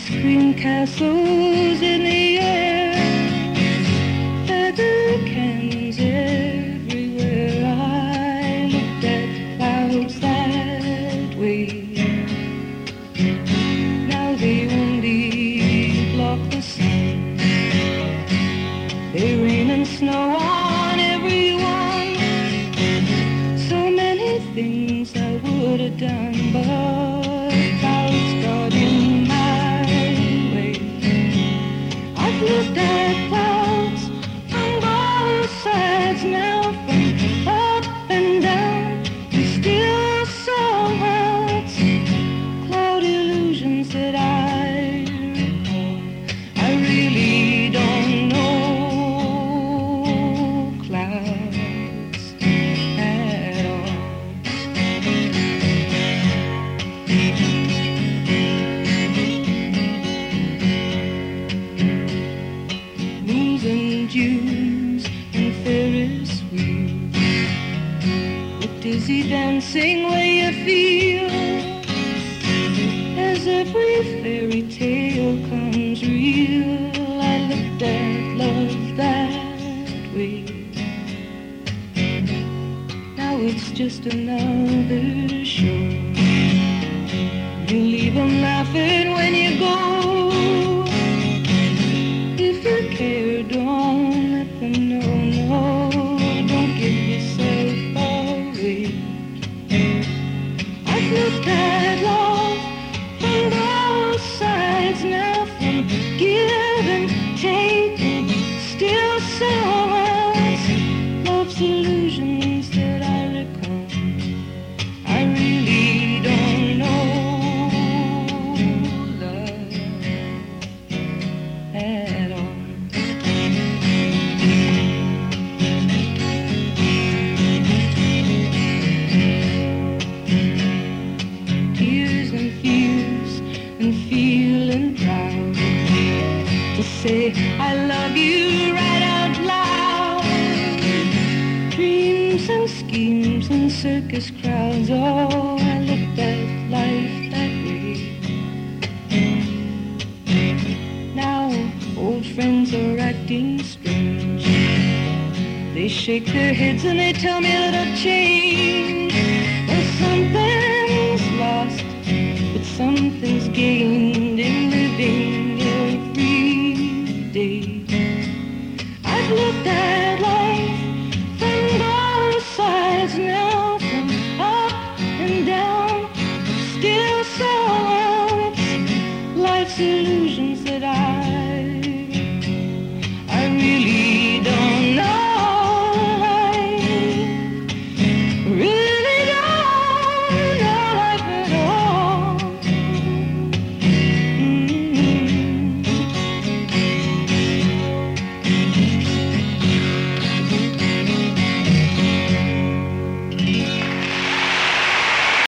green castles in the air, feather canyons everywhere. I looked at clouds that way. Now they only block the sun. They rain and snow on everyone. So many things I would have done, but clouds got in my way. I've looked at clouds on both sides now, from up and down, and still somehow it's cloud illusions that I recall. I really don't know clouds at all. Moons and Jews and Ferris wheels, with dizzy dancing where you feel as every fairy tale comes real. I looked at love that way. Now it's just another show. You leave 'em laughing when you go. If you care, don't let them know. No, don't give yourself away. I've looked at love from both sides now, from give and take, and still somehow it's love's illusions that I recall. I really don't know love at all. Tears and fears and feeling proud to say I love you right out loud. Dreams and schemes and circus crowds, oh, I looked at life that way. Now old friends are acting strange. They shake their heads and they tell me that I've changed. Well, something's lost, but something's gained in living every day. I've looked at life from both sides now, from up and down, still so it's life's illusion